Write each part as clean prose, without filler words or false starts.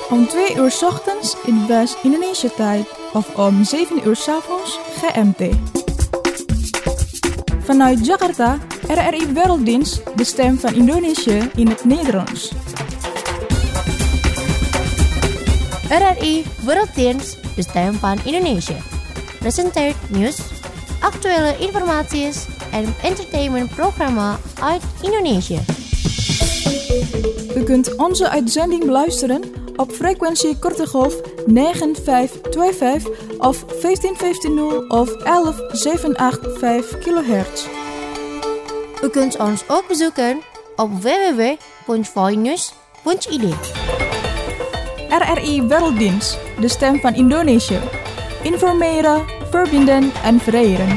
Om 2 uur 's ochtends in West-Indonesië-tijd of om 7 uur 's avonds GMT. Vanuit Jakarta, RRI Werelddienst, de stem van Indonesië in het Nederlands. RRI Werelddienst, de stem van Indonesië. Presenteert nieuws, actuele informatie en entertainmentprogramma uit Indonesië. U kunt onze uitzending beluisteren op frequentie korte golf 9525 of 15150 of 11785 kHz. U kunt ons ook bezoeken op www.voinews.id. RRI Werelddienst, de stem van Indonesië. Informeren, verbinden en vereren.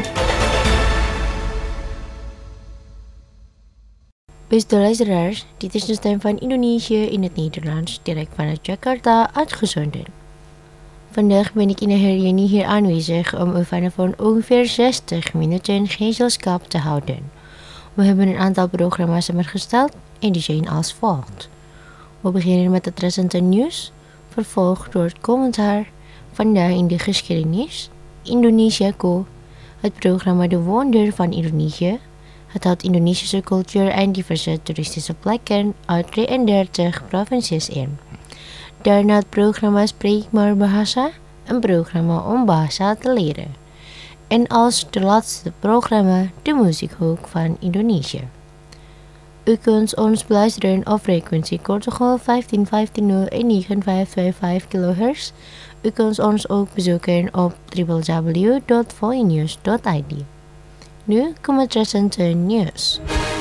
Beste luisteraars, dit is de stem van Indonesië in het Nederlands, direct vanuit Jakarta uitgezonden. Vandaag ben ik in de reunie hier aanwezig om u vanaf ongeveer 60 minuten gezelschap te houden. We hebben een aantal programma's samengesteld en die zijn als volgt. We beginnen met het recente nieuws, vervolgd door het commentaar, vandaag in de geschiedenis, Indonesiaco, het programma De Wonder van Indonesië. Het houdt Indonesische cultuur en diverse toeristische plekken uit 33 provincies in. Daarna het programma Spreek maar Bahasa, een programma om bahasa te leren. En als de laatste programma de muziekhoek van Indonesië. U kunt ons beluisteren op frequentie korte golf 1550 en 9525 kHz. U kunt ons ook bezoeken op www.voinews.id. Nu komt het recente nieuws.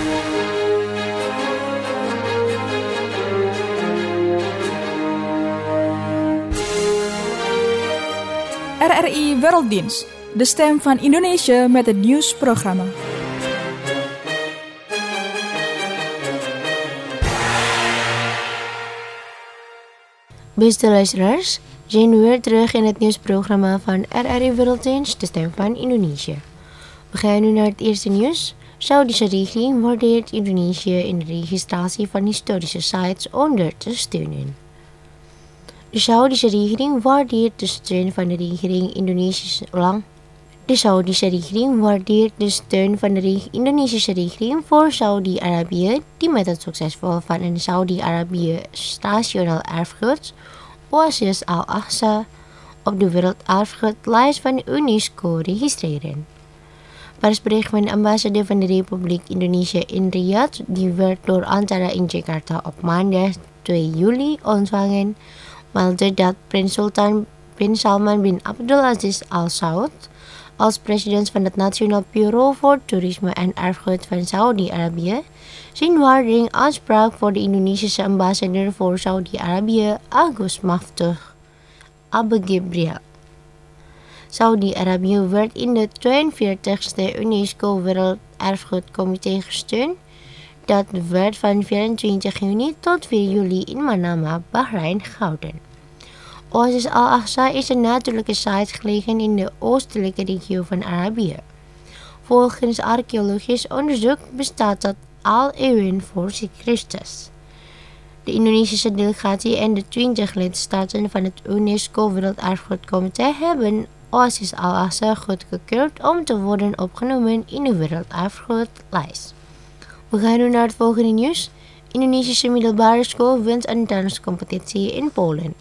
RRI Werelddienst, de stem van Indonesië met het nieuwsprogramma. Beste luisteraars, zijn we weer terug in het nieuwsprogramma van RRI Werelddienst, de stem van Indonesië. We gaan nu naar het eerste nieuws. Saoedische regering waardeert Indonesië in de registratie van historische sites onder te steunen. De Saoedische regering waardeert de steun van de regering Indonesische regering voor Saudi-Arabië, die met het succesvol van een Saudi-Arabië nationaal erfgoed, Oasis Al-Aqsa, op de werelderfgoedlijst van UNESCO registreren. Persbericht van de ambassade van de Republiek Indonesië in Riyadh, die werd door Antara in Jakarta op maandag 2 juli ontvangen, meldde dat Prins Sultan bin Salman bin Abdulaziz Al Saud als president van het Nationaal Bureau voor Toerisme en Erfgoed van Saudi-Arabië zijn waardering aansprak voor de Indonesische ambassadeur voor Saudi-Arabië Agus Maftuh Abegebriel. Saudi-Arabië werd in de 42e UNESCO Werelderfgoedcomité gesteund. Dat werd van 24 juni tot 4 juli in Manama, Bahrein gehouden. Oasis Al-Aqsa is een natuurlijke site gelegen in de oostelijke regio van Arabië. Volgens archeologisch onderzoek bestaat dat al eeuwen voor Christus. De Indonesische delegatie en de 20 lidstaten van het UNESCO Werelderfgoedcomité hebben Oasis Al-Aqsa goedgekeurd om te worden opgenomen in de werelderfgoedlijst. We gaan nu naar het volgende nieuws. Indonesische middelbare school wint een danscompetitie in Polen.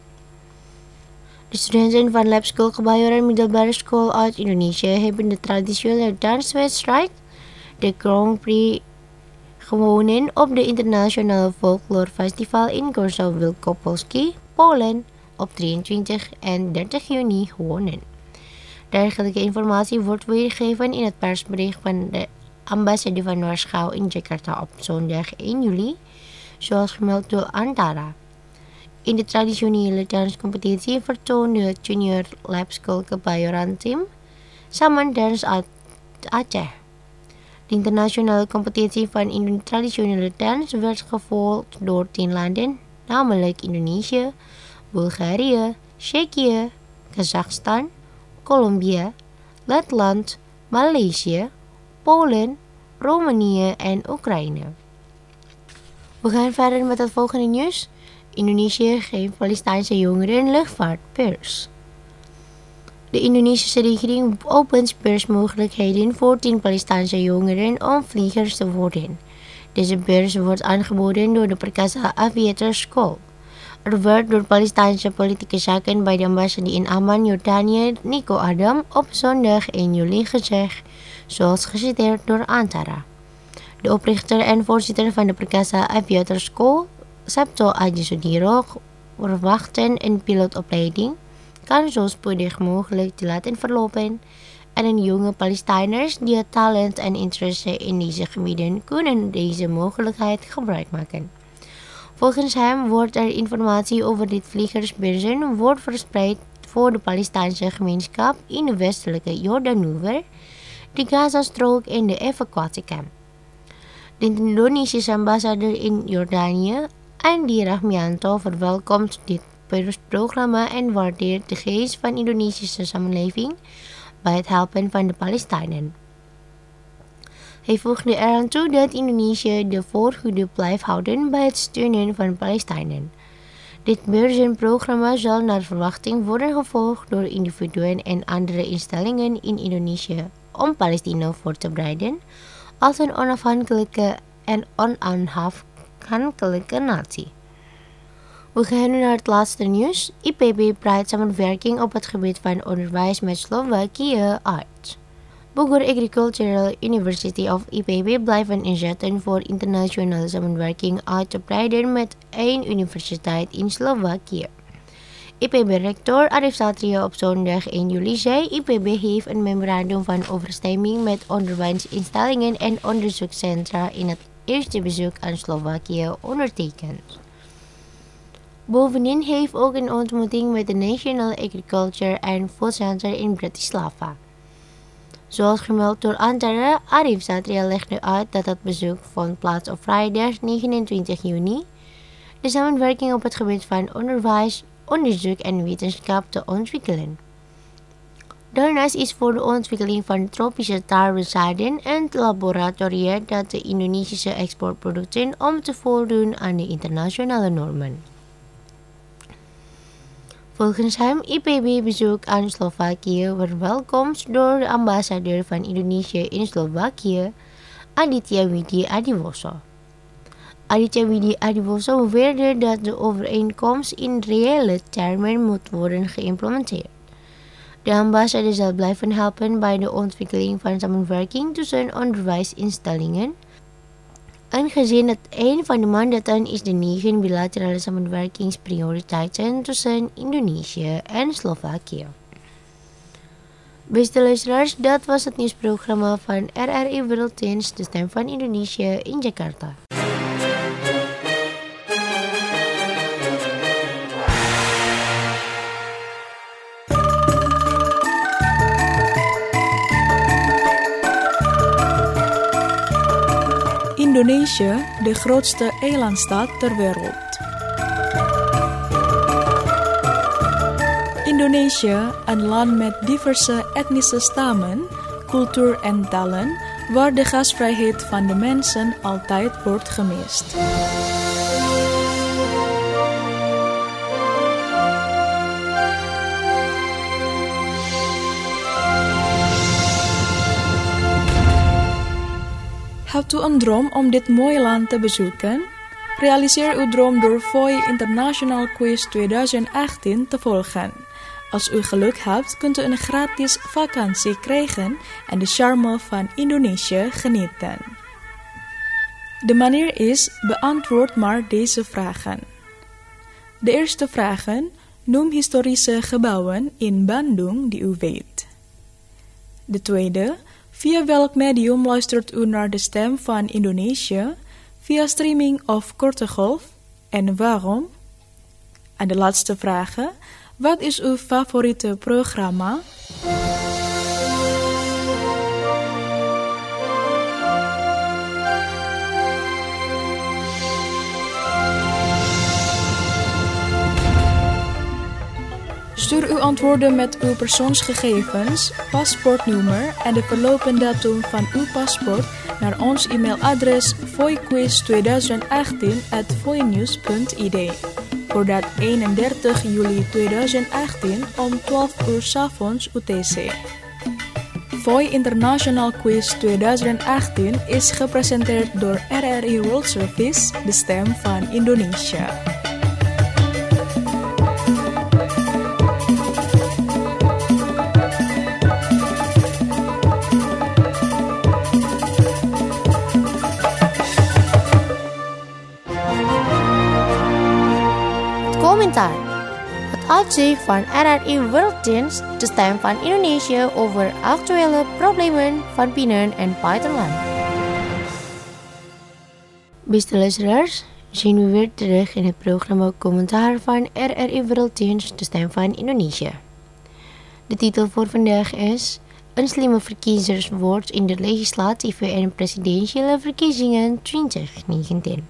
De studenten van Lab School Kebayoran Middelbare School uit Indonesië hebben de traditionele danswedstrijd, de Grand Prix, gewonnen op de internationale folklore festival in Gorzów Wielkopolski, Polen, op 23 en 30 juni gewonnen. Dergelijke informatie wordt weergegeven in het persbericht van de ambassade van Warschau in Jakarta op zondag 1 juli, zoals gemeld door Antara. In de traditionele danscompetitie vertoonde het Junior Lab School Kebayoran team samen dans uit Aceh. De internationale competitie van traditionele dans werd gevolgd door 10 landen, namelijk Indonesië, Bulgarije, Tsjechië, Kazachstan, Colombia, Letland, Maleisië, Polen, Roemenië en Oekraïne. We gaan verder met het volgende nieuws. Indonesië geeft Palestijnse jongeren luchtvaartbeurs. De Indonesische regering opent beursmogelijkheden voor 10 Palestijnse jongeren om vliegers te worden. Deze beurs wordt aangeboden door de Perkasa Aviator School. Er werd door Palestijnse politieke zaken bij de ambassade in Amman, Jordanië, Nico Adam, op zondag 1 juli gezegd, zoals geciteerd door Antara. De oprichter en voorzitter van de Perkasa Aviator School, Sabto Aji Sudiro, verwachten een pilootopleiding kan zo spoedig mogelijk te laten verlopen en jonge Palestijners die het talent en interesse in deze gebieden kunnen deze mogelijkheid gebruik maken. Volgens hem wordt er informatie over dit vliegersbeurzen wordt verspreid voor de Palestijnse gemeenschap in de westelijke Jordaanoever, de Gazastrook en de evacuatiekamp. De Indonesische ambassadeur in Jordanië, Andi Rahmianto, verwelkomt dit programma en waardeert de geest van de Indonesische samenleving bij het helpen van de Palestijnen. Hij voegde eraan toe dat Indonesië de voorhoede blijft houden bij het steunen van de Palestijnen. Dit beurzenprogramma zal naar verwachting worden gevolgd door individuen en andere instellingen in Indonesië om Palestina voor te bereiden als een onafhankelijke en onafhankelijke natie. We gaan nu naar het laatste nieuws. IPB breidt samenwerking op het gebied van onderwijs met Slovakië uit. Bogor Agricultural University of IPB blijven inzetten voor internationale samenwerking uit te breiden met 1 universiteit in Slovakië. IPB-rector Arif Satria op zondag 1 juli zei IPB heeft een memorandum van overeenstemming met onderwijsinstellingen en onderzoekscentra in het eerste bezoek aan Slovakië ondertekend. Bovendien heeft ook een ontmoeting met de National Agriculture and Food Center in Bratislava. Zoals gemeld door Antara, Arif Satria legde uit dat het bezoek vond plaats op vrijdag 29 juni. De samenwerking op het gebied van onderwijs, onderzoek en wetenschap te ontwikkelen. Daarnaast is voor de ontwikkeling van tropische tarwezaden een laboratorium dat de Indonesische exportproducten om te voldoen aan de internationale normen. Volgens hem IPB-bezoek aan Slovakië verwelkomd door de ambassadeur van Indonesië in Slovakië, Aditya Widi Adiwoso. Aditya Widi Adiwoso beweerde dat de overeenkomst in reële termen moet worden geïmplementeerd. De ambassade zal blijven helpen bij de ontwikkeling van samenwerking tussen onderwijsinstellingen, aangezien het een van de mandaten is de 9 bilaterale samenwerkingsprioriteiten tussen Indonesië en Slovakië. Beste luisteraars, dat was het nieuwsprogramma van RRI Werelddienst, de stem van Indonesië in Jakarta. Indonesië, de grootste eilandstaat ter wereld. Indonesië, een land met diverse etnische stammen, cultuur en talen, waar de gastvrijheid van de mensen altijd wordt gemist. Hebt u een droom om dit mooie land te bezoeken? Realiseer uw droom door FOI International Quiz 2018 te volgen. Als u geluk hebt, kunt u een gratis vakantie krijgen en de charme van Indonesië genieten. De manier is, beantwoord maar deze vragen. De eerste vragen, noem historische gebouwen in Bandung die u weet. De tweede, via welk medium luistert u naar de stem van Indonesië? Via streaming of korte golf? En waarom? En de laatste vraag, wat is uw favoriete programma? Stuur uw antwoorden met uw persoonsgegevens, paspoortnummer en de verloopdatum van uw paspoort naar ons e-mailadres voiquiz2018@voinews.id. voordat 31 juli 2018 om 12 uur 's avonds UTC. VOI International Quiz 2018 is gepresenteerd door RRI World Service, de stem van Indonesia. Commentaar. Het uitzicht van RRI Werelddienst, de stem van Indonesië over actuele problemen van binnen- en buitenland. Beste luisteraars, zijn we weer terug in het programma Commentaar van RRI Werelddienst, de stem van Indonesië. De titel voor vandaag is Een slimme verkiezerswoord in de legislatieve en presidentiële verkiezingen 2019.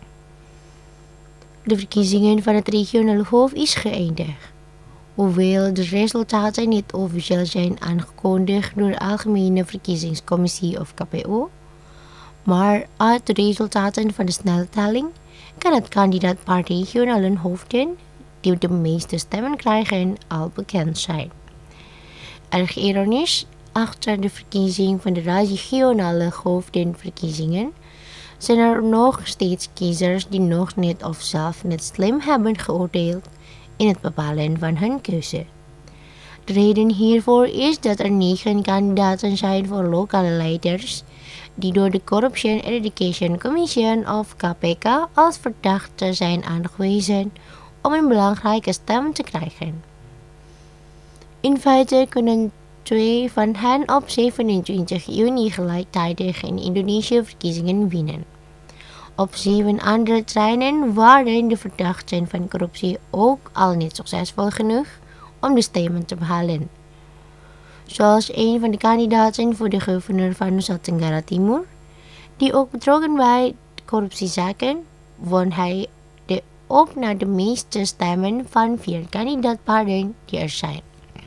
De verkiezingen van het regionale hof is geëindigd. Hoewel de resultaten niet officieel zijn aangekondigd door de Algemene Verkiezingscommissie of KPU, maar uit de resultaten van de snelle telling kan het kandidaat per regionale hoofden die de meeste stemmen krijgen al bekend zijn. Erg ironisch, achter de verkiezing van de regionale hoofdenverkiezingen zijn er nog steeds kiezers die nog niet of zelf niet slim hebben geoordeeld in het bepalen van hun keuze. De reden hiervoor is dat er 9 kandidaten zijn voor lokale leiders die door de Corruption Eradication Commission of KPK als verdachte zijn aangewezen om een belangrijke stem te krijgen. In feite kunnen 2 van hen op 27 juni gelijktijdig in Indonesië verkiezingen winnen. Op 7 andere terreinen waren de verdachten van corruptie ook al niet succesvol genoeg om de stemmen te behalen. Zoals een van de kandidaten voor de gouverneur van Nusa Tenggara Timur, die ook betrokken bij corruptiezaken, won hij de op naar de meeste stemmen van 4 kandidaatpaarden die er zijn.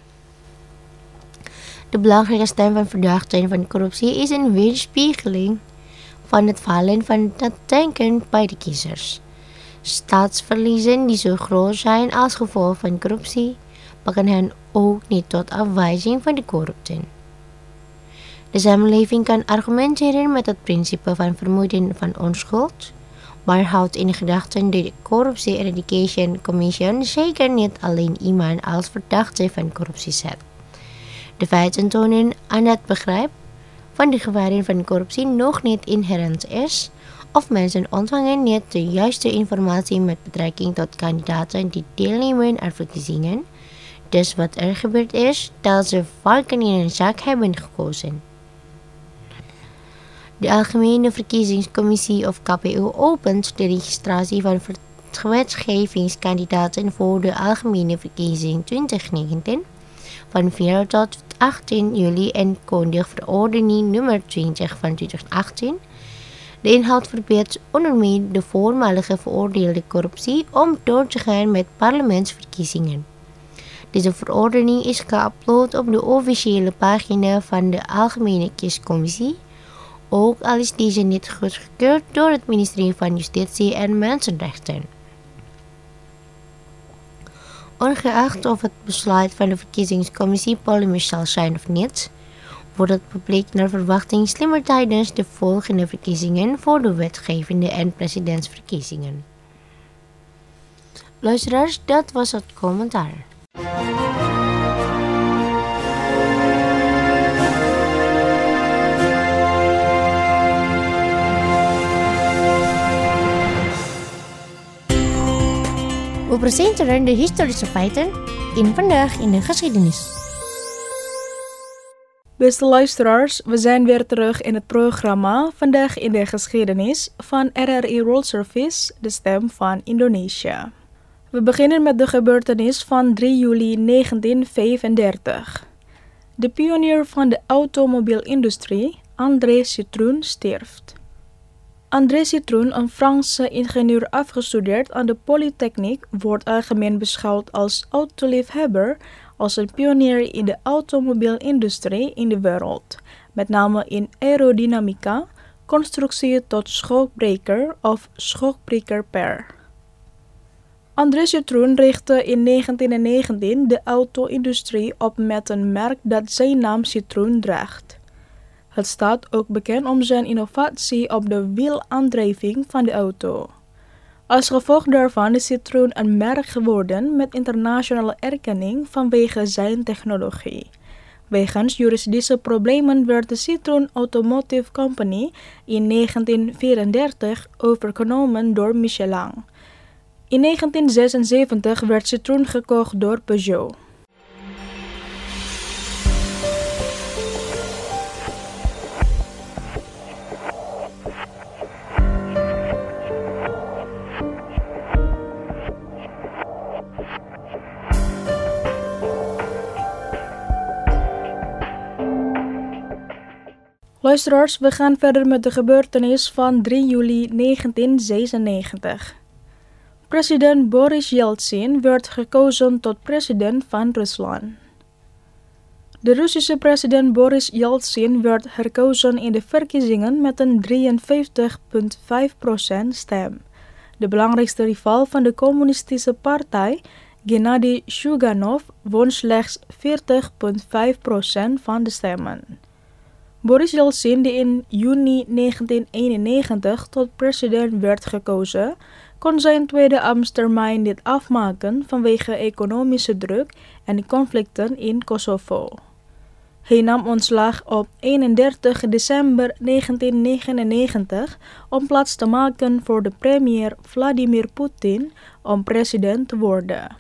De belangrijke stem van verdachten van corruptie is een weerspiegeling van het falen van het denken bij de kiezers. Staatsverliezen die zo groot zijn als gevolg van corruptie, pakken hen ook niet tot afwijzing van de corrupten. De samenleving kan argumenteren met het principe van vermoeden van onschuld, maar houdt in gedachten de Corruption Eradication Commission zeker niet alleen iemand als verdachte van corruptie zet. De feiten tonen aan het begrip van de gevaren van corruptie nog niet inherent is, of mensen ontvangen niet de juiste informatie met betrekking tot kandidaten die deelnemen aan verkiezingen. Dus wat er gebeurd is, dat ze varken in een zak hebben gekozen. De Algemene Verkiezingscommissie of KPU opent de registratie van wetgevingskandidaten voor de Algemene Verkiezing 2019 van 4 tot 18 juli en kondigt verordening nummer 20 van 2018. De inhoud verbiedt onder meer de voormalige veroordeelde corruptie om door te gaan met parlementsverkiezingen. Deze verordening is geüpload op de officiële pagina van de Algemene Kiescommissie, ook al is deze niet goedgekeurd door het ministerie van Justitie en Mensenrechten. Ongeacht of het besluit van de verkiezingscommissie polemisch zal zijn of niet, wordt het publiek naar verwachting slimmer tijdens de volgende verkiezingen voor de wetgevende en presidentsverkiezingen. Luisteraars, dat was het commentaar. We presenteren de historische feiten in Vandaag in de Geschiedenis. Beste luisteraars, we zijn weer terug in het programma Vandaag in de Geschiedenis van RRI World Service, de stem van Indonesië. We beginnen met de gebeurtenis van 3 juli 1935. De pionier van de automobielindustrie, André Citroën, sterft. André Citroën, een Franse ingenieur afgestudeerd aan de Polytechniek, wordt algemeen beschouwd als autoliefhebber, als een pionier in de automobielindustrie in de wereld, met name in aerodynamica, constructie tot schokbreker of schokbrekerper. André Citroën richtte in 1919 de auto-industrie op met een merk dat zijn naam Citroën draagt. Het staat ook bekend om zijn innovatie op de wielaandrijving van de auto. Als gevolg daarvan is Citroën een merk geworden met internationale erkenning vanwege zijn technologie. Wegens juridische problemen werd de Citroën Automotive Company in 1934 overgenomen door Michelin. In 1976 werd Citroën gekocht door Peugeot. Luisteraars, we gaan verder met de gebeurtenis van 3 juli 1996. President Boris Yeltsin werd gekozen tot president van Rusland. De Russische president Boris Yeltsin werd herkozen in de verkiezingen met een 53,5% stem. De belangrijkste rivaal van de communistische partij, Gennady Sjuganov, won slechts 40,5% van de stemmen. Boris Yeltsin, die in juni 1991 tot president werd gekozen, kon zijn tweede ambtstermijn niet afmaken vanwege economische druk en conflicten in Kosovo. Hij nam ontslag op 31 december 1999 om plaats te maken voor de premier Vladimir Poetin om president te worden.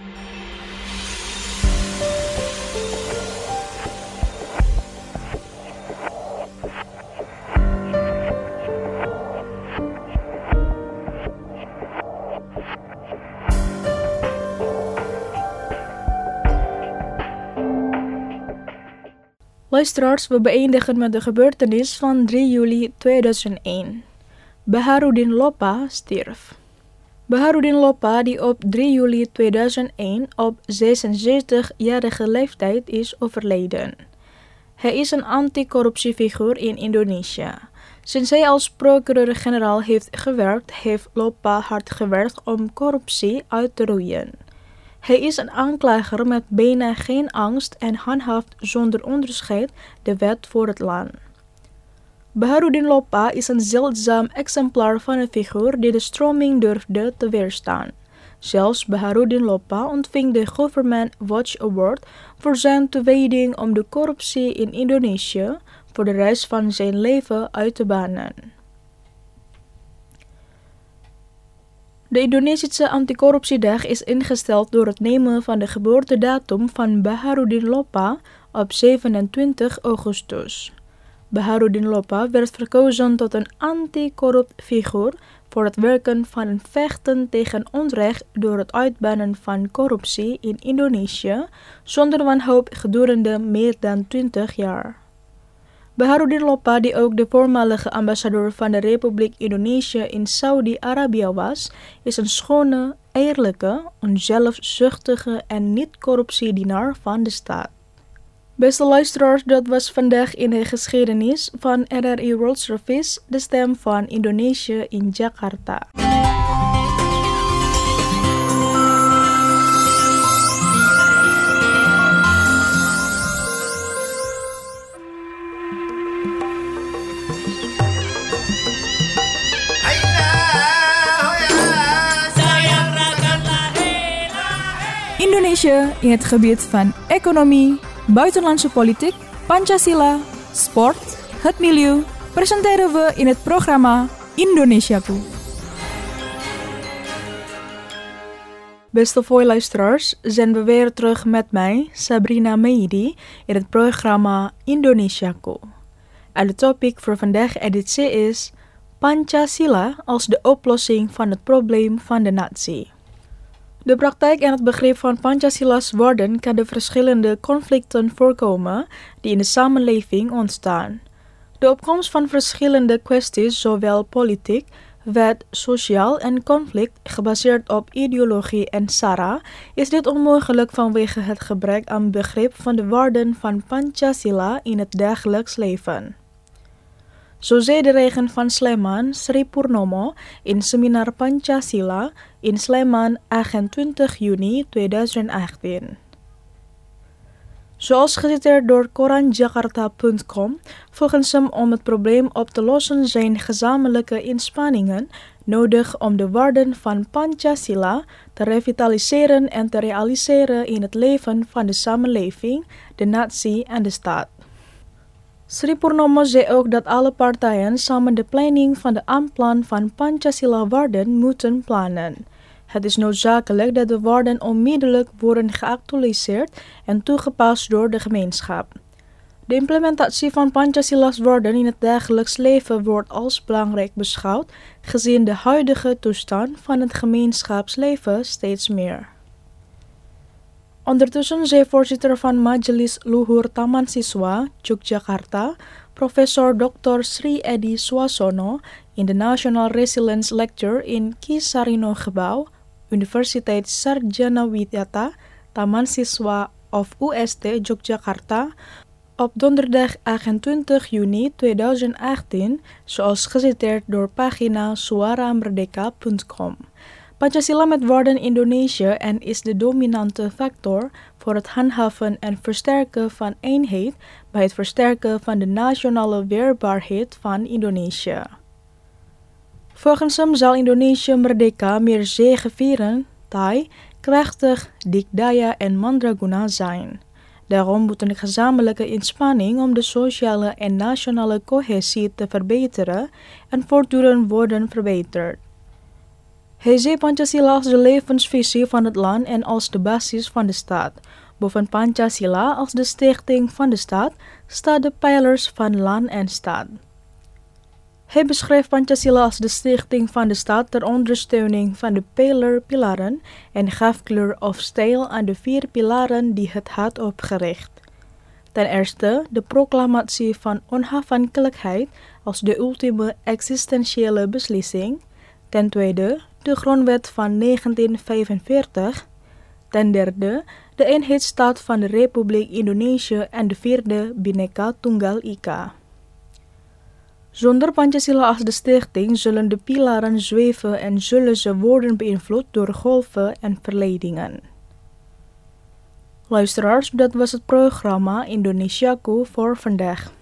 Luisteraars, we beëindigen met de gebeurtenis van 3 juli 2001. Baharudin Lopa stierf. Baharudin Lopa, die op 3 juli 2001 op 76-jarige leeftijd is overleden. Hij is een anticorruptiefiguur in Indonesië. Sinds hij als procureur-generaal heeft gewerkt, heeft Lopa hard gewerkt om corruptie uit te roeien. Hij is een aanklager met bijna geen angst en handhaaft zonder onderscheid de wet voor het land. Baharudin Lopa is een zeldzaam exemplaar van een figuur die de stroming durfde te weerstaan. Zelfs Baharudin Lopa ontving de Government Watch Award voor zijn toewijding om de corruptie in Indonesië voor de rest van zijn leven uit te bannen. De Indonesische Anticorruptiedag is ingesteld door het nemen van de geboortedatum van Baharudin Lopa op 27 augustus. Baharudin Lopa werd verkozen tot een anti-corrupt figuur voor het werken van een vechten tegen onrecht door het uitbannen van corruptie in Indonesië zonder wanhoop gedurende meer dan 20 jaar. Baharudin Lopa, die ook de voormalige ambassadeur van de Republiek Indonesië in Saudi-Arabië was, is een schone, eerlijke, onzelfzuchtige en niet-corruptiedienaar van de staat. Beste luisteraars, dat was vandaag in de geschiedenis van RRI World Service, de stem van Indonesië in Jakarta. Indonesia in het gebied van economie, buitenlandse politiek, Pancasila, sport, het milieu, presenteren we in het programma Indonesiaku. Beste luisteraars, zijn we weer terug met mij, Sabrina Meidi, in het programma Indonesiaku. En de topic voor vandaag editie is Pancasila als de oplossing van het probleem van de natie. De praktijk en het begrip van Pancasila's woorden kan de verschillende conflicten voorkomen die in de samenleving ontstaan. De opkomst van verschillende kwesties, zowel politiek, wet, sociaal en conflict gebaseerd op ideologie en sara, is dit onmogelijk vanwege het gebrek aan begrip van de waarden van Pancasila in het dagelijks leven. Zo zei de regen van Sleman Sri Purnomo in seminar Pancasila in Sleman 28 juni 2018. Zoals geciteerd door koranjakarta.com, volgens hem om het probleem op te lossen zijn gezamenlijke inspanningen nodig om de waarden van Pancasila te revitaliseren en te realiseren in het leven van de samenleving, de natie en de staat. Sri Purnomo zei ook dat alle partijen samen de planning van de aanplan van Pancasila-waarden moeten plannen. Het is noodzakelijk dat de waarden onmiddellijk worden geactualiseerd en toegepast door de gemeenschap. De implementatie van Pancasila's waarden in het dagelijks leven wordt als belangrijk beschouwd, gezien de huidige toestand van het gemeenschapsleven steeds meer. Ondertussen zei voorzitter van Majelis Luhur Taman Siswa, Yogyakarta, professor Dr. Sri Edi Swasono in de National Resilience Lecture in Ki Sarino Gebouw, Universiteit Sarjana Widyata, Taman Siswa of UST Yogyakarta, op donderdag 28 juni 2018, zoals geciteerd door pagina suaramerdeka.com. Pancasila met waarden Indonesië en is de dominante factor voor het handhaven en versterken van eenheid bij het versterken van de nationale weerbaarheid van Indonesië. Volgens hem zal Indonesië merdeka meer zegevieren, taai, krachtig, dikdaya en mandraguna zijn. Daarom moet een gezamenlijke inspanning om de sociale en nationale cohesie te verbeteren en voortdurend worden verbeterd. Hij zei Pancasila als de levensvisie van het land en als de basis van de staat. Boven Pancasila als de stichting van de staat staan de pijlers van land en staat. Hij beschreef Pancasila als de stichting van de staat ter ondersteuning van de pilaren en gaf kleur of stijl aan de 4 pilaren die het had opgericht. Ten eerste de proclamatie van onafhankelijkheid als de ultieme existentiële beslissing. Ten tweede de grondwet van 1945. Ten derde de eenheidsstaat van de Republiek Indonesië en de 4e Bhinneka Tunggal Ika. Zonder Pancasila als de stichting zullen de pilaren zweven en zullen ze worden beïnvloed door golven en verleidingen. Luisteraars, dat was het programma Indonesiaku voor vandaag.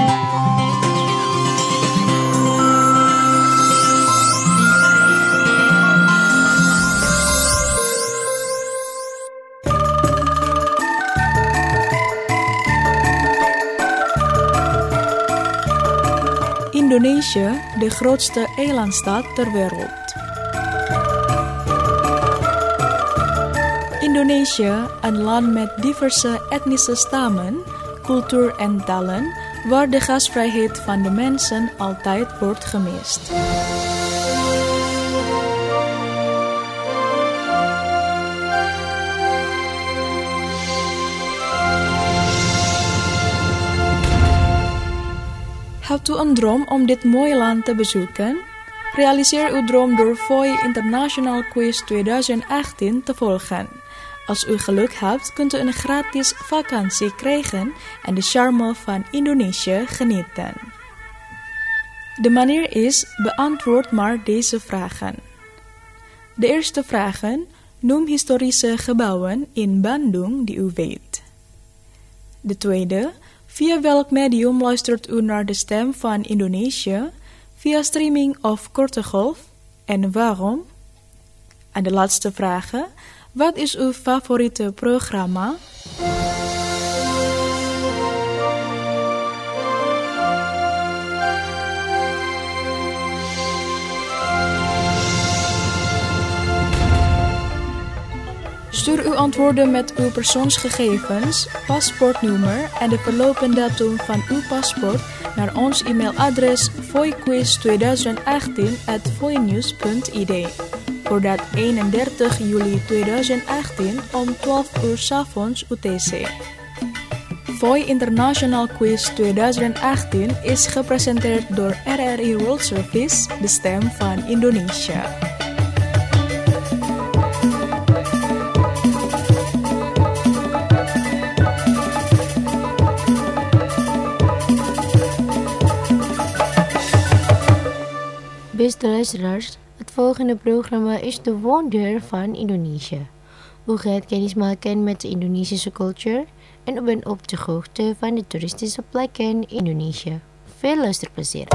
Indonesië, de grootste eilandstaat ter wereld. Indonesië, een land met diverse etnische stammen, cultuur en talen, waar de gastvrijheid van de mensen altijd wordt gemist. Hebt u een droom om dit mooie land te bezoeken? Realiseer uw droom door FOI International Quiz 2018 te volgen. Als u geluk hebt, kunt u een gratis vakantie krijgen en de charme van Indonesië genieten. De manier is, beantwoord maar deze vragen. De eerste vragen: noem historische gebouwen in Bandung die u weet. De tweede: via welk medium luistert u naar de stem van Indonesië? Via streaming of korte golf? En waarom? En de laatste vragen: wat is uw favoriete programma? Stuur uw antwoorden met uw persoonsgegevens, paspoortnummer en de verloopdatum van uw paspoort naar ons e-mailadres foiquiz2018@foinews.id. Voordat 31 juli 2018 om 12 uur 's avonds UTC. FOI International Quiz 2018 is gepresenteerd door RRI World Service, de stem van Indonesië. Beste luisteraars, het volgende programma is De Wonder van Indonesië. U gaat kennis maken met de Indonesische cultuur en u bent op de hoogte van de toeristische plekken in Indonesië. Veel luisterplezier.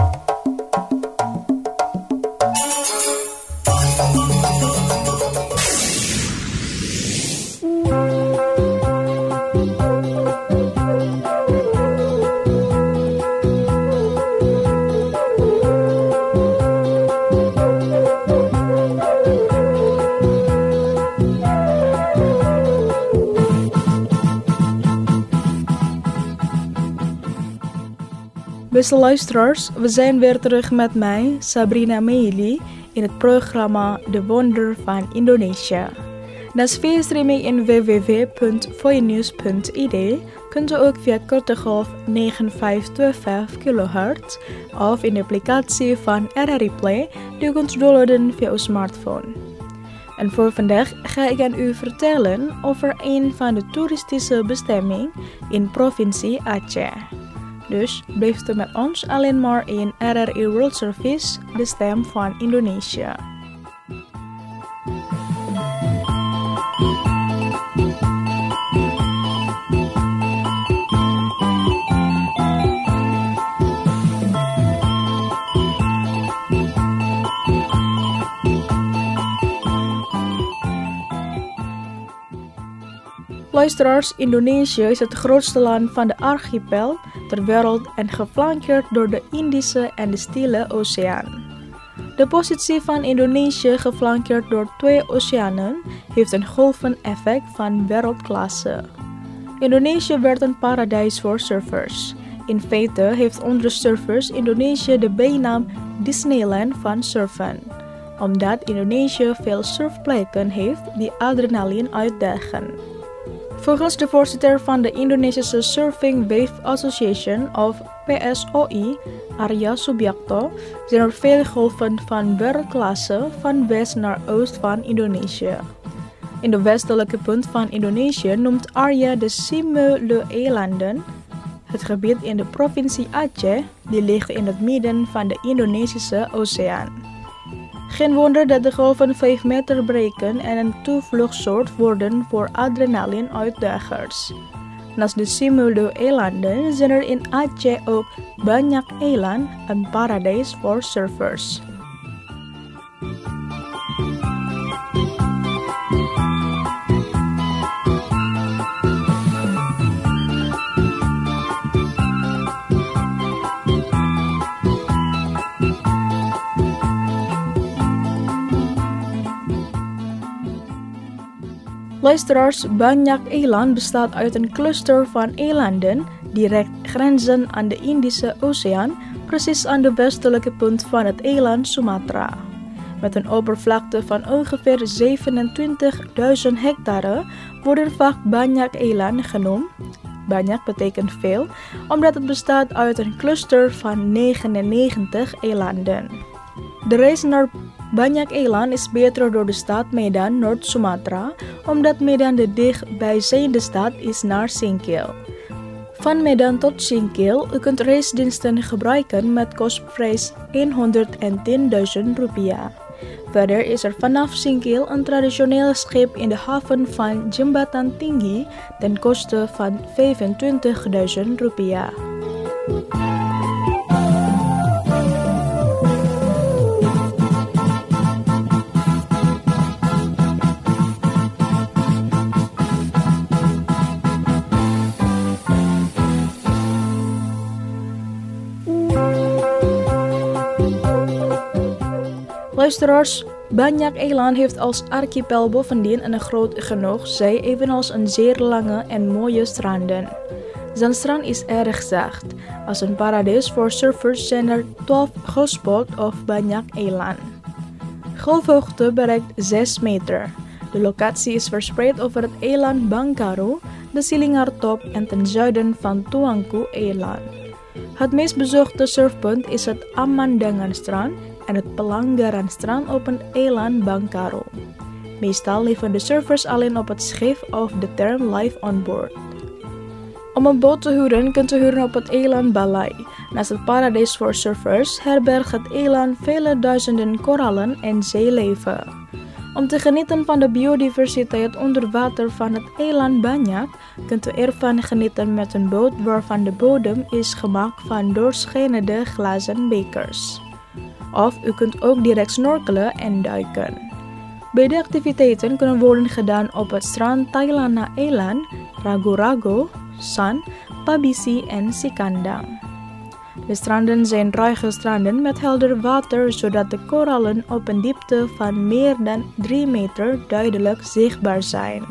Beste luisteraars, we zijn weer terug met mij, Sabrina Meili, in het programma De Wonder van Indonesië. Naast via streaming in www.voinews.id kunt u ook via korte golf 9525 kHz of in de applicatie van RRI Play die u kunt downloaden via uw smartphone. En voor vandaag ga ik aan u vertellen over een van de toeristische bestemmingen in provincie Aceh. Dus blijft u met ons alleen maar in RRI World Service, de stem van Indonesië. Luisteraars, Indonesië is het grootste land van de archipel ter wereld en geflankeerd door de Indische en de Stille Oceaan. De positie van Indonesië, geflankeerd door 2 oceanen, heeft een golvend effect van wereldklasse. Indonesië werd een paradijs voor surfers. In feite heeft onder de surfers Indonesië de bijnaam Disneyland van surfen, omdat Indonesië veel surfplekken heeft die adrenaline uitdagen. Volgens de voorzitter van de Indonesische Surfing Wave Association of PSOI, Arya Subiakto, zijn er veel golven van wereldklasse van west naar oost van Indonesië. In de westelijke punt van Indonesië noemt Arya de Simeulue-eilanden, het gebied in de provincie Aceh, die ligt in het midden van de Indonesische Oceaan. Geen wonder dat de golven 5 meter breken en een toevluchtsoord worden voor adrenaline-uitdagers. Naast de Simeulue-eilanden zijn er in Aceh ook Banyak Eiland, een paradijs voor surfers. Luisteraars, Banyak Eiland bestaat uit een cluster van eilanden die recht grenzen aan de Indische Oceaan, precies aan de westelijke punt van het eiland Sumatra. Met een oppervlakte van ongeveer 27.000 hectare worden vaak Banyak Eiland genoemd. Banyak betekent veel, omdat het bestaat uit een cluster van 99 eilanden. De reis naar Banyak Eiland is beter door de stad Medan, Noord-Sumatra, omdat Medan de dichtbijzijnde stad is naar Singkil. Van Medan tot Singkil, u kunt reisdiensten gebruiken met kostprijs Rp110.000. Verder is er vanaf Singkil een traditioneel schip in de haven van Jembatan Tinggi ten koste van Rp25.000. Luisteraars, Banyak Eiland heeft als archipel bovendien een groot genoeg zee, evenals een zeer lange en mooie stranden. Zijn strand is erg zacht. Als een paradijs voor surfers zijn er 12 hotspots op Banyak Eiland. Golfhoogte bereikt 6 meter. De locatie is verspreid over het eiland Bangkaru, de Silingartop en ten zuiden van Tuanku Eiland. Het meest bezochte surfpunt is het Amandangan-strand en het Pelanggaran-strand op het eiland Bangkaru. Meestal leven de surfers alleen op het schip of de term live on board. Om een boot te huren kunt u huren op het eiland Balai. Naast het paradijs voor surfers herbergt het eiland vele duizenden korallen en zeeleven. Om te genieten van de biodiversiteit onder water van het eiland Banyak kunt u ervan genieten met een boot waarvan de bodem is gemaakt van doorschijnende glazen bekers. Of u kunt ook direct snorkelen en duiken. Beide activiteiten kunnen worden gedaan op het strand Tailana-eiland, Rago-Rago, San, Pabisi en Sikandang. De stranden zijn ruige stranden met helder water, zodat de korallen op een diepte van meer dan 3 meter duidelijk zichtbaar zijn.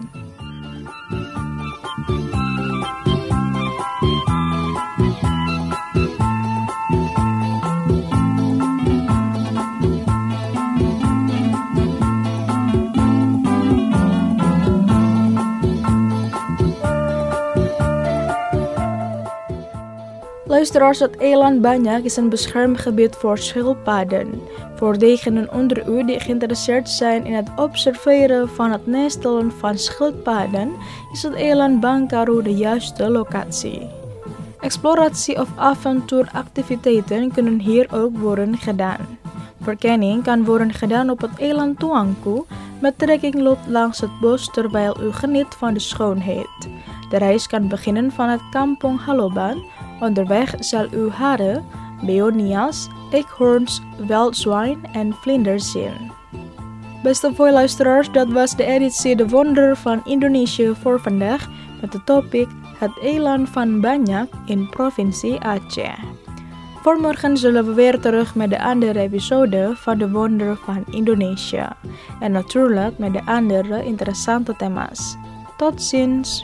Luisteraars, het eiland Banyak is een beschermd gebied voor schildpadden. Voor degenen onder u die geïnteresseerd zijn in het observeren van het nestelen van schildpadden, is het eiland Bangkaru de juiste locatie. Exploratie of avontuuractiviteiten kunnen hier ook worden gedaan. Verkenning kan worden gedaan op het eiland Tuangku. Betrekking loopt langs het bos terwijl u geniet van de schoonheid. De reis kan beginnen van het kampong Haloban. Onderweg zal u haren, beonia's, eekhoorns, wildzwijn en vlinders zien. Beste luisteraars, dat was de editie De Wonder van Indonesië voor vandaag met de topic het eiland van Banyak in provincie Aceh. Voor morgen zullen we weer terug met de andere episode van De Wonder van Indonesië. En natuurlijk met de andere interessante thema's. Tot ziens!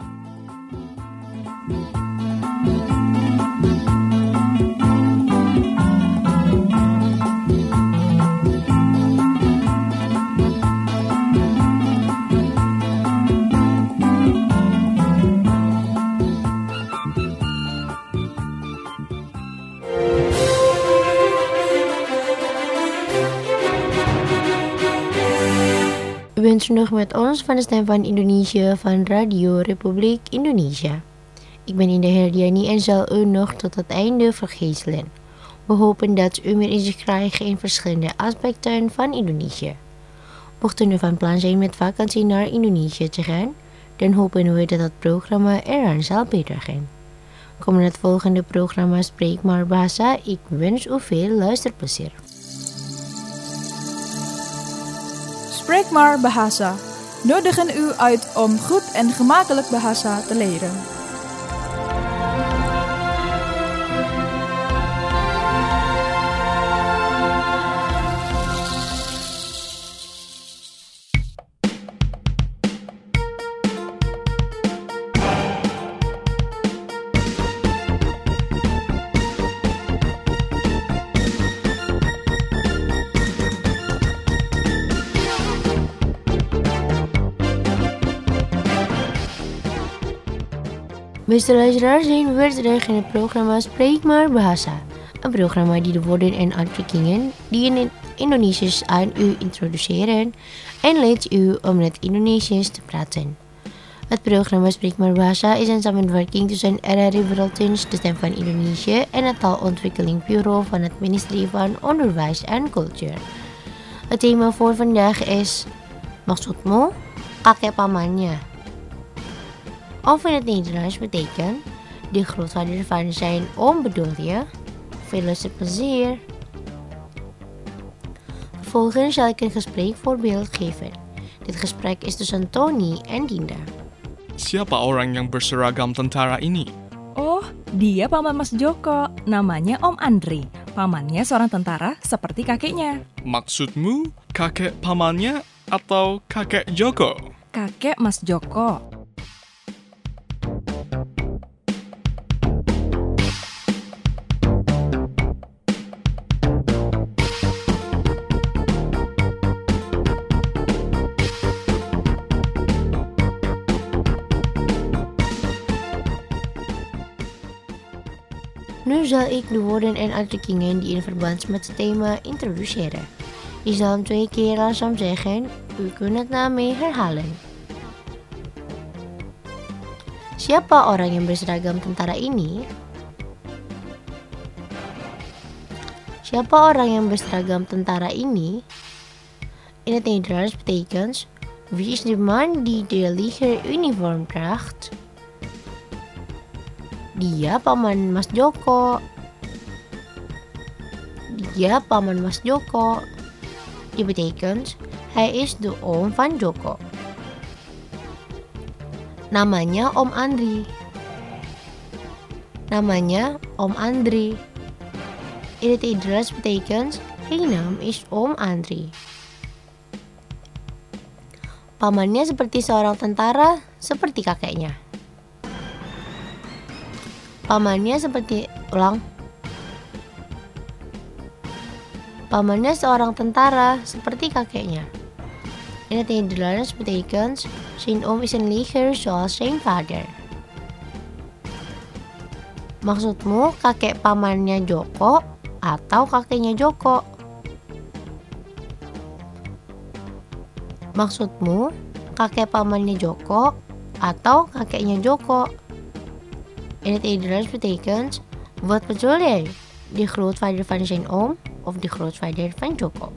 U bent nog met ons van de Stem van Indonesië van Radio Republiek Indonesia. Ik ben in de Herdiani en zal u nog tot het einde vergezelen. We hopen dat u meer inzicht krijgt in verschillende aspecten van Indonesië. Mochten u van plan zijn met vakantie naar Indonesië te gaan, dan hopen we dat het programma eraan zal bijdragen. Kom in het volgende programma Spreek maar Bahasa. Ik wens u veel luisterplezier. Spreek maar Bahasa. Nodigen u uit om goed en gemakkelijk Bahasa te leren. Beste luisteraars, zijn we weer terug in het programma Spreek maar Bahasa. Een programma die de woorden en uitdrukkingen die in het Indonesisch aan u introduceren en leidt u om het Indonesisch te praten. Het programma Spreek maar Bahasa is een samenwerking tussen RRI Werelddienst, de Stem van Indonesië en het Taalontwikkelingsbureau van het Ministerie van Onderwijs en Cultuur. Het thema voor vandaag is Maksudmu, kakek pamannya. Of in het Nederlands betekent de grootvader van zijn oom bedoel je. Veel luisterplezier. Vervolgens zal ik een gespreekvoorbeeld geven. Dit gesprek is tussen Tony en Dinda. Siapa orang yang berseragam tentara ini? Oh, dia paman Mas Joko. Namanya Om Andri. Pamannya seorang tentara seperti kakeknya. Maksudmu kakek pamannya atau kakek Joko? Kakek Mas Joko. Nu zal ik de woorden en uitdrukkingen die in verband met het thema introduceren. Ik zal hem 2 keer langzaam zeggen. U kunt het na mij herhalen. Siapa orang yang berseragam tentara ini? Siapa orang yang berseragam tentara ini? In het Nederlands betekent wie is de man die de legeruniform draagt? Dia paman Mas Joko. Dia paman Mas Joko. Die betekent hij is de oom van Joko. Namanya Om Andri. Namanya Om Andri. In het Nederlands betekent zijn naam is Om Andri. Pamannya seperti seorang tentara, seperti kakeknya. Pamannya seorang tentara, seperti kakeknya. In het Nederlands betekent zijn oom is een leger zoals zijn vader. Maksudmu kakek pamannya Joko atau kakeknya Joko? Maksudmu kakek pamannya Joko atau kakeknya Joko? In het Nederlands betekent wat bedoel jij? De grootvader van zijn oom of de grootvader van Joko?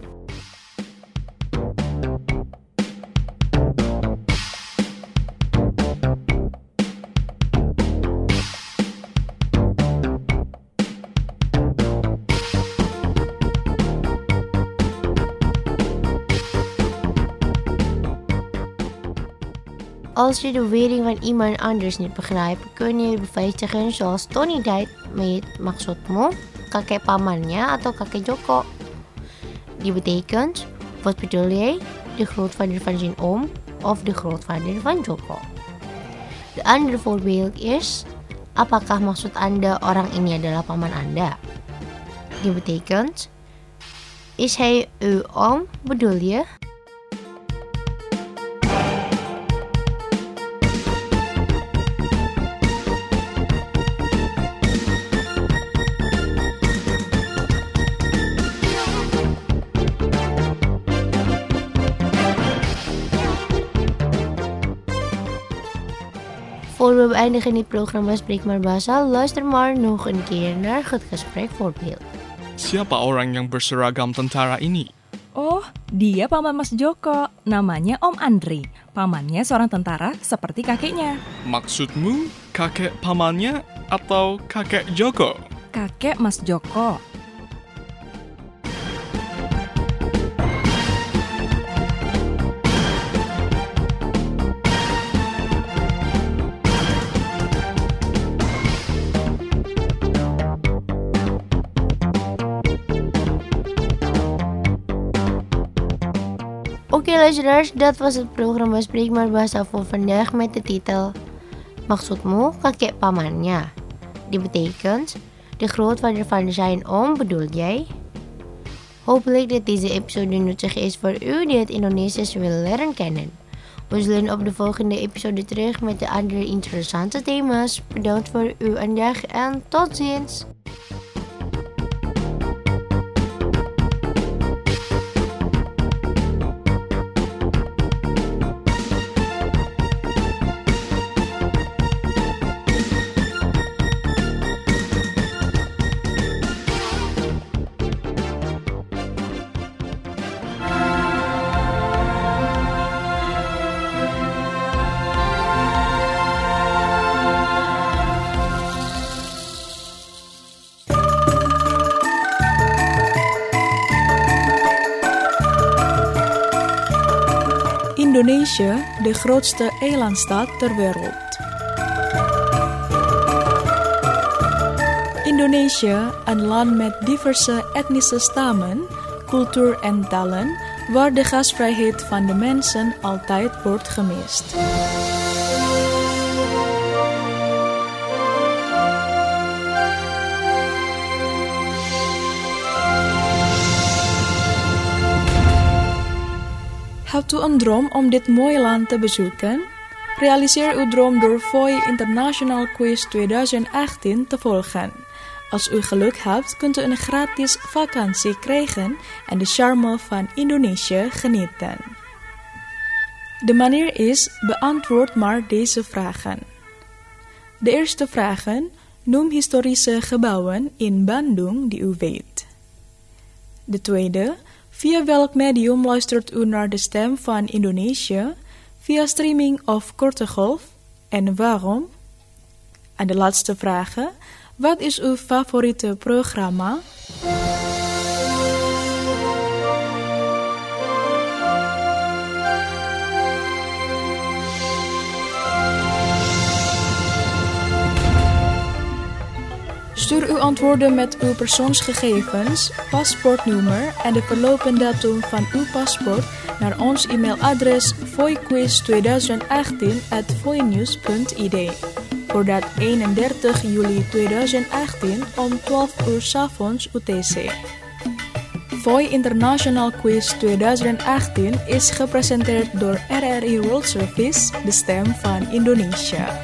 Als je de wering van iemand anders niet begrijpt, kun je bevestigen zoals Tony deed met maksudmu, kakek pamannya atau kakek Joko. Die betekent, wat bedoel jij? De grootvader van zijn oom of de grootvader van Joko. De andere voorbeeld is, apakah maksud Anda orang ini adalah paman Anda? Die betekent, is hij uw oom, bedoel je? Voor we beëindigen dit programma Spreek maar Bahasa, luister maar nog een keer naar het gesprekvoorbeeld. Siapa orang yang berseragam tentara ini? Oh, dia paman Mas Joko. Namanya Om Andri. Pamannya seorang tentara seperti kakeknya. Maksudmu kakek pamannya atau kakek Joko? Kakek Mas Joko. Oké luisteraars, dat was het programma Spreek maar Bahasa voor vandaag met de titel Maksudmu kakek pamannya. Die betekent de grootvader van zijn oom, bedoel jij? Hopelijk dat deze episode nuttig is voor u die het Indonesisch wil leren kennen. We zullen op de volgende episode terug met de andere interessante thema's. Bedankt voor uw aandacht en tot ziens! Indonesië, de grootste eilandstaat ter wereld. Indonesië, een land met diverse etnische stammen, cultuur en talen, waar de gastvrijheid van de mensen altijd wordt gemist. Hebt u een droom om dit mooie land te bezoeken? Realiseer uw droom door VOI International Quiz 2018 te volgen. Als u geluk hebt, kunt u een gratis vakantie krijgen en de charme van Indonesië genieten. De manier is, beantwoord maar deze vragen. De eerste vragen: noem historische gebouwen in Bandung die u weet. De tweede: via welk medium luistert u naar de stem van Indonesië? Via streaming of korte golf? En waarom? En de laatste vragen: wat is uw favoriete programma? Stuur uw antwoorden met uw persoonsgegevens, paspoortnummer en de verloopdatum van uw paspoort naar ons e-mailadres voiquiz2018@voinews.id. Voordat 31 juli 2018 om 12 uur 's avonds UTC. Voi International Quiz 2018 is gepresenteerd door RRI World Service, de stem van Indonesia.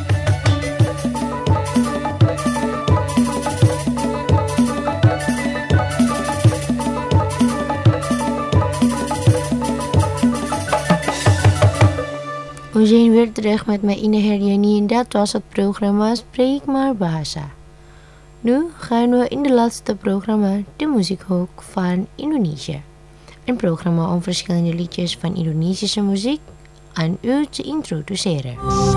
We zijn weer terug met mijn Ine Heriani en dat was het programma Spreek maar Bahasa. Nu gaan we in de laatste programma de muziekhoek van Indonesië. Een programma om verschillende liedjes van Indonesische muziek aan u te introduceren.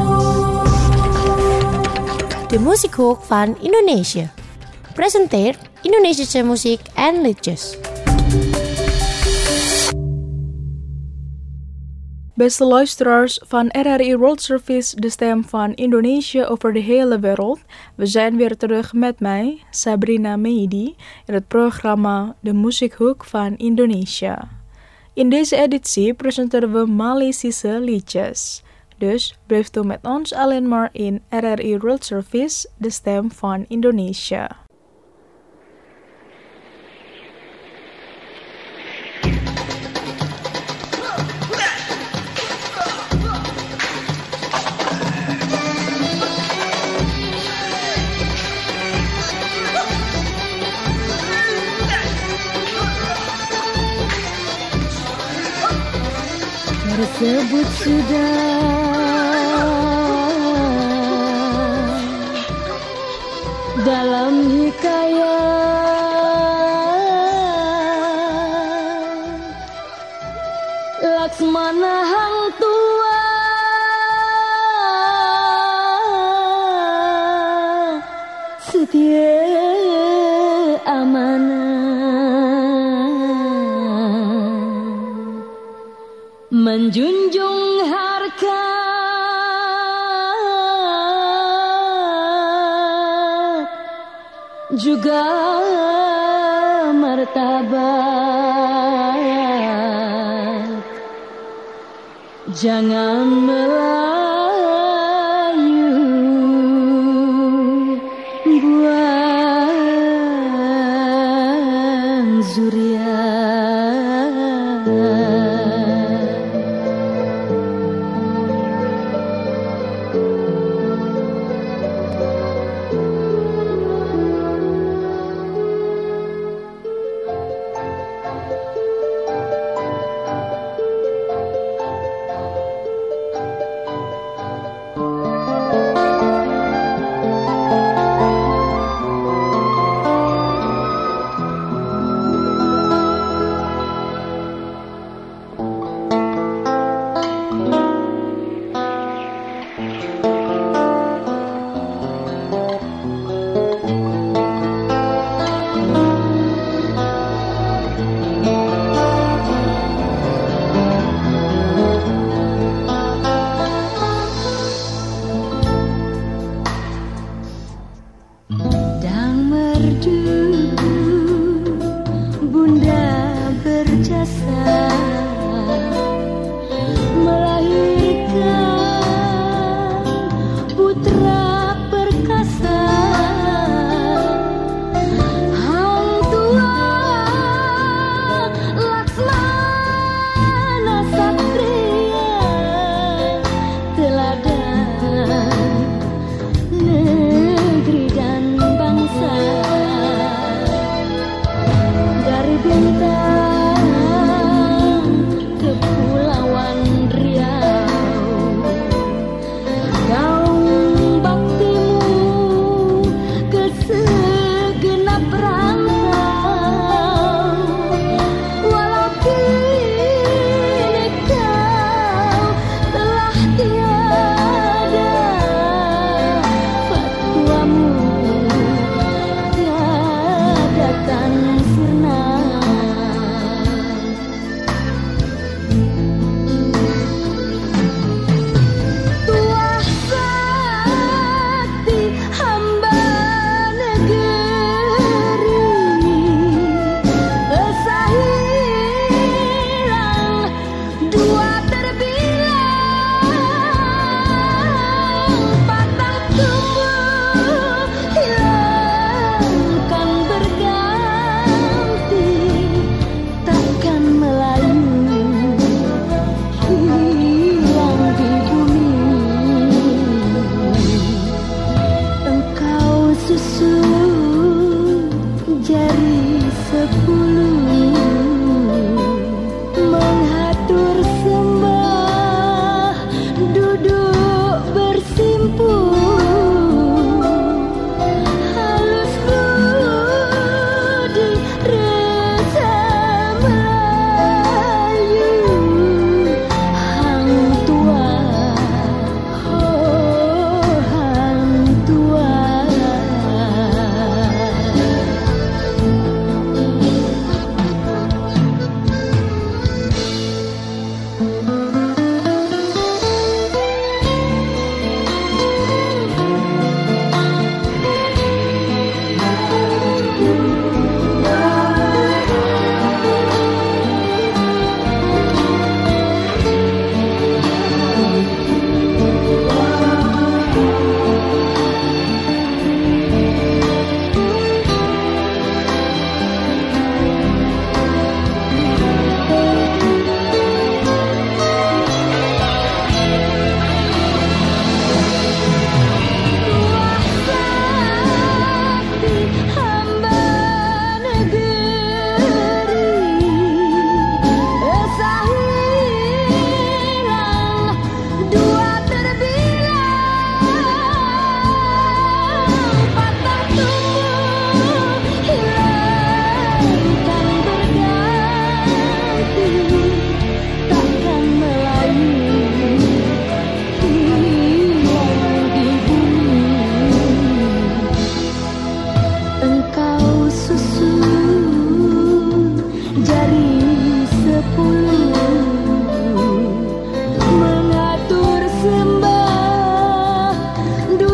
De muziekhoek van Indonesië presenteert Indonesische muziek en liedjes. Beste luisteraars van RRI World Service, de stem van Indonesië over de hele wereld. We zijn weer terug met mij, Sabrina Meidi, in het programma De Muziekhoek van Indonesië. In deze editie presenteren we Maleisische liedjes. Dus blijft u met ons alleen maar in RRI World Service, de stem van Indonesië. Tersebut sudah dalam hikayat Laksmana hang tua setia amanah menjunjung harkat juga martabat, jangan melayu buang zuriat.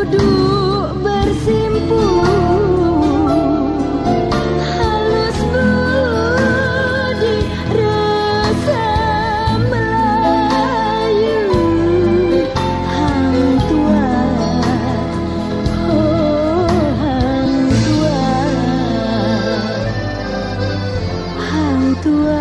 duduk bersimpu halus budi rasa Melayu hang tua hang tua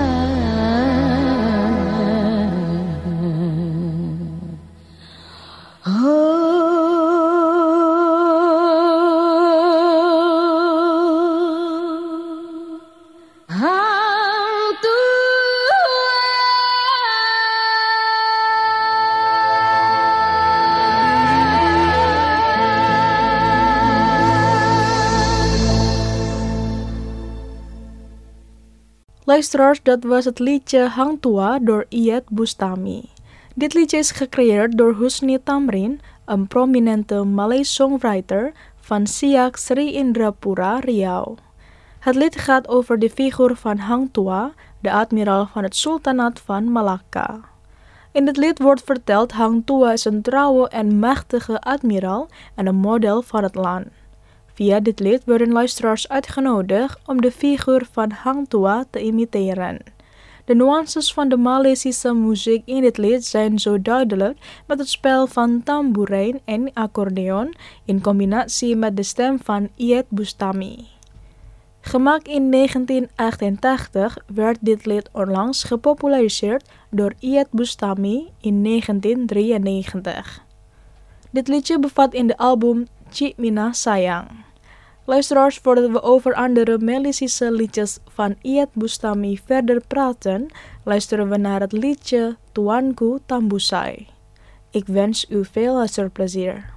Luisteraars, dat was het liedje Hang Tua door Iyeth Bustami. Dit liedje is gecreëerd door Husni Tamrin, een prominente Malay songwriter van Siak Sri Indrapura, Riau. Het lied gaat over de figuur van Hang Tua, de admiraal van het sultanaat van Malacca. In het lied wordt verteld Hang Tua is een trouwe en machtige admiraal en een model van het land. Via dit lied worden luisteraars uitgenodigd om de figuur van Hang Tua te imiteren. De nuances van de Maleisische muziek in dit lied zijn zo duidelijk met het spel van tamboerijn en accordeon in combinatie met de stem van Iyeth Bustami. Gemaakt in 1988 werd dit lied onlangs gepopulariseerd door Iyeth Bustami in 1993. Dit liedje bevat in de album Cik Minah Sayang. Luisteraars, voordat we over andere Maleisische liedjes van Iyeth Bustami verder praten, luisteren we naar het liedje Tuanku Tambusai. Ik wens u veel luisterplezier.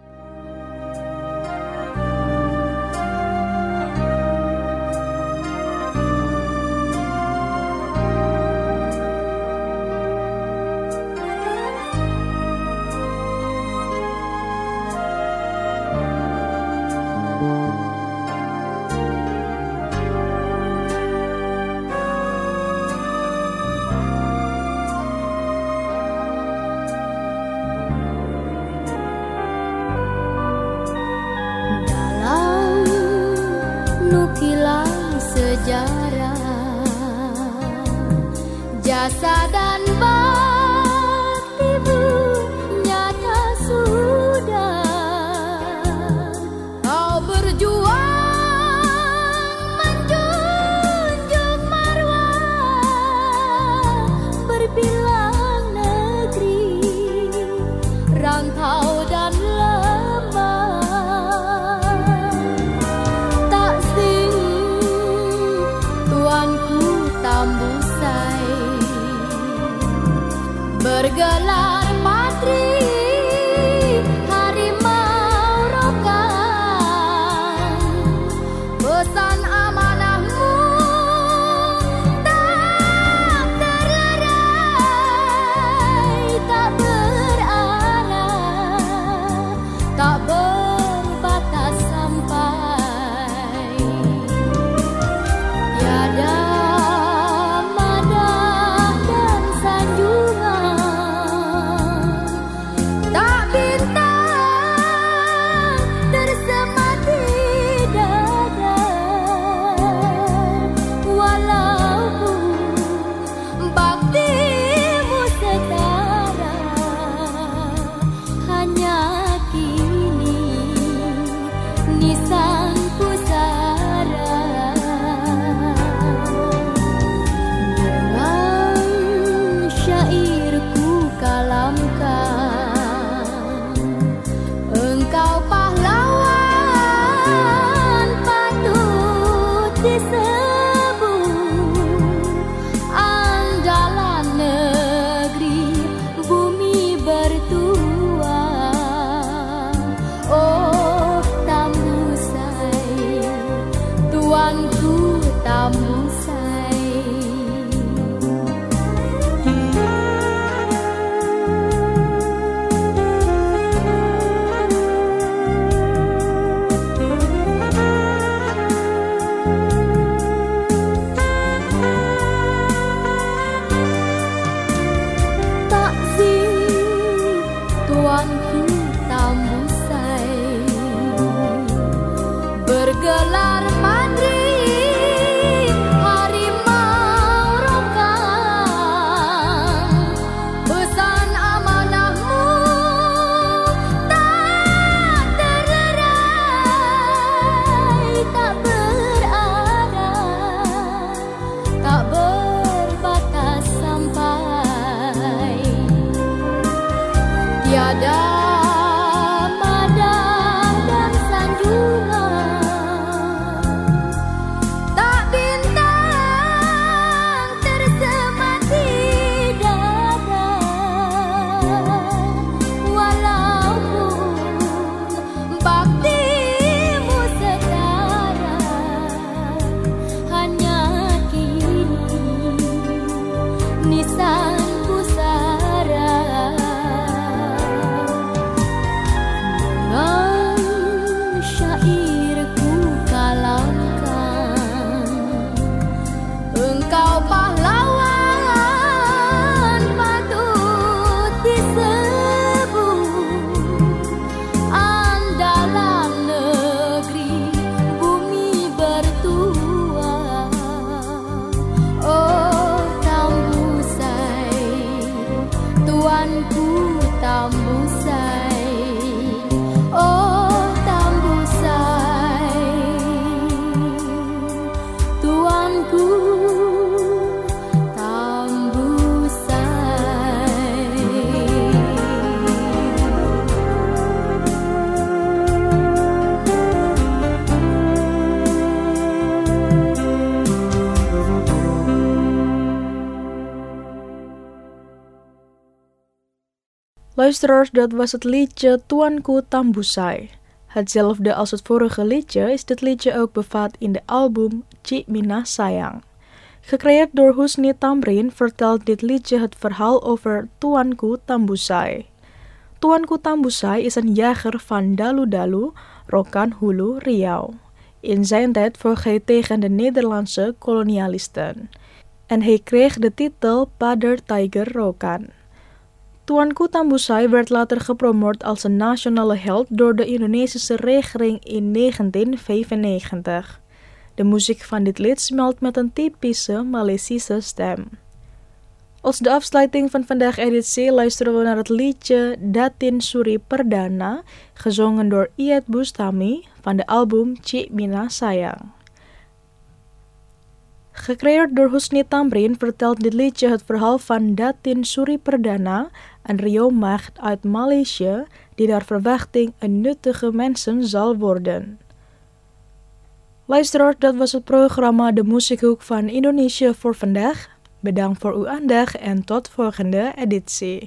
Nukilan sejarah jasa dan baktimu nyata sudah. Kau berjuang menjunjung marwah berbilang negeri, rantau dan Tambusai Luisteraars, dat was het liedje Tuanku Tambusai. Hetzelfde als het vorige liedje is dit liedje ook bevat in de album Cik Minah Sayang. Gecreëerd door Husni Tamrin vertelt dit liedje het verhaal over Tuanku Tambusai. Tuanku Tambusai is een jager van Dalu-Dalu, Rokan Hulu, Riau. In zijn tijd vocht hij tegen de Nederlandse kolonialisten. En hij kreeg de titel Pader Tiger Rokan. Tuanku Tambusai werd later gepromoot als een nationale held door de Indonesische regering in 1995. De muziek van dit lied smelt met een typische Maleisische stem. Als de afsluiting van vandaag editie luisteren we naar het liedje Datin Suri Perdana, gezongen door Iyeth Bustami van de album Cik Minah Sayang. Gecreëerd door Husni Tamrin vertelt dit liedje het verhaal van Datin Suri Perdana, een Rio-maagd uit Maleisië die naar verwachting een nuttige mensen zal worden. Luisteraars, dat was het programma De Muziekhoek van Indonesië voor vandaag. Bedankt voor uw aandacht en tot volgende editie.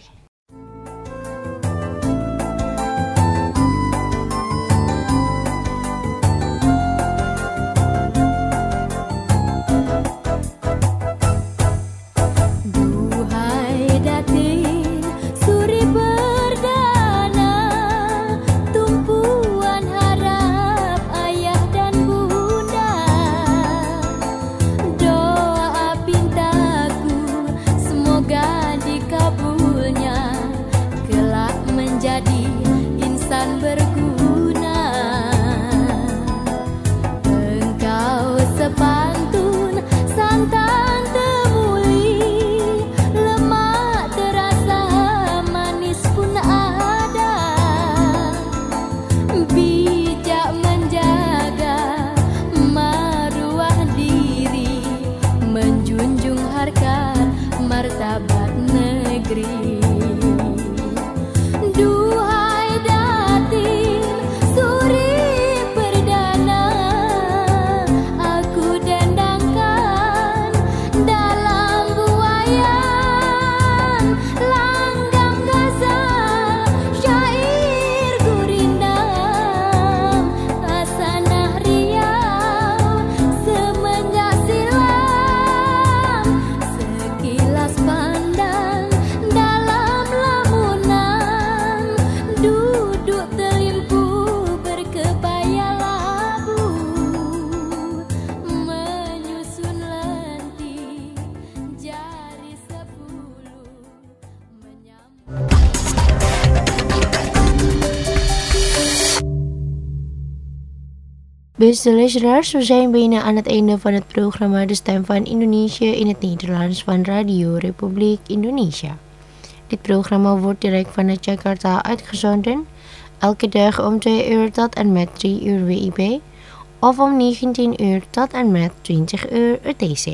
Beste luisteraars, we zijn bijna aan het einde van het programma De Stem van Indonesië in het Nederlands van Radio Republiek Indonesia. Dit programma wordt direct vanuit Jakarta uitgezonden, elke dag om 2 uur tot en met 3 uur WIB, of om 19 uur tot en met 20 uur UTC.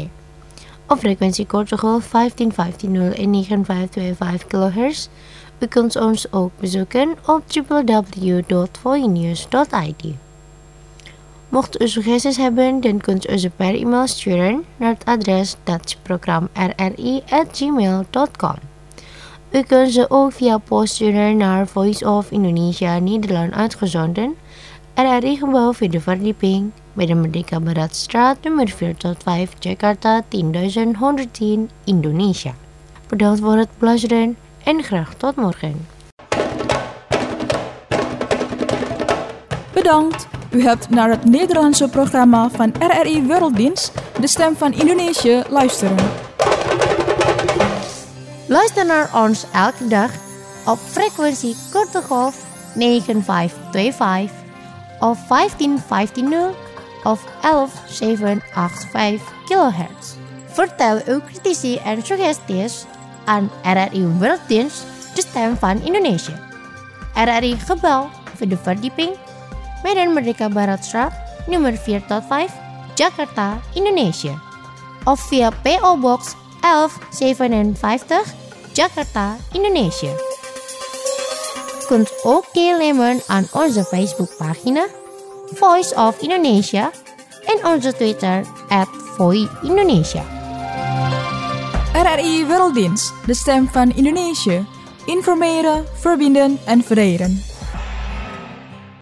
Op frequentie Portugal 1515 en 9525 kHz. U kunt ons ook bezoeken op www.voinews.id. Mocht u suggesties hebben, dan kunt u ze per e-mail sturen naar het adres datprogramrri@gmail.com. U kunt ze ook via post sturen naar Voice of Indonesia Nederland uitgezonden, RRI Gebouw 4e verdieping, bij de Merdeka Baratstraat nummer 4-5, Jakarta 10110, Indonesia. Bedankt voor het luisteren en graag tot morgen. Bedankt! U hebt naar het Nederlandse programma van RRI Werelddienst, De Stem van Indonesië, luisteren. Luister naar ons elke dag op frequentie korte golf 9525 of 15150 of 11785 kHz. Vertel uw critici en suggesties aan RRI Werelddienst, De Stem van Indonesië. RRI Gebouw, 4e verdieping, Medan Merdeka Baratstraat, nummer 4-5, Jakarta, Indonesië. Of via PO Box 1157, Jakarta, Indonesië. U kunt ook deelnemen aan onze Facebookpagina Voice of Indonesia en onze Twitter @VoiIndonesia. RRI Werelddienst, De Stem van Indonesië. Informeren, verbinden en verenigen.